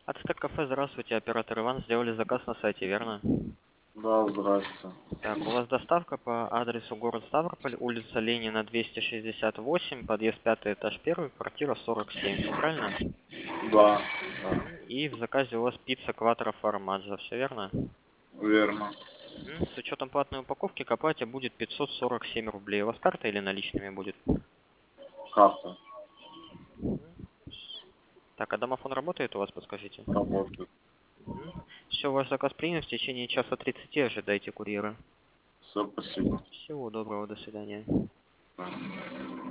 Ацтек кафе, здравствуйте, оператор Иван, сделали заказ на сайте, верно? Да, здрасте. Так, у вас доставка по адресу город Ставрополь, улица Ленина, 268, подъезд 5, этаж 1, квартира 47, все правильно? Да, И в заказе у вас пицца Кватро Формаджо, все верно? верно. С учетом платной упаковки к оплате будет 547 рублей. У вас карта или наличными будет? Карта Так, а домофон работает у вас, подскажите? работает. Все, ваш заказ принят, в течение часа 30 ожидайте курьера. Все, спасибо. Всего доброго, до свидания. Да.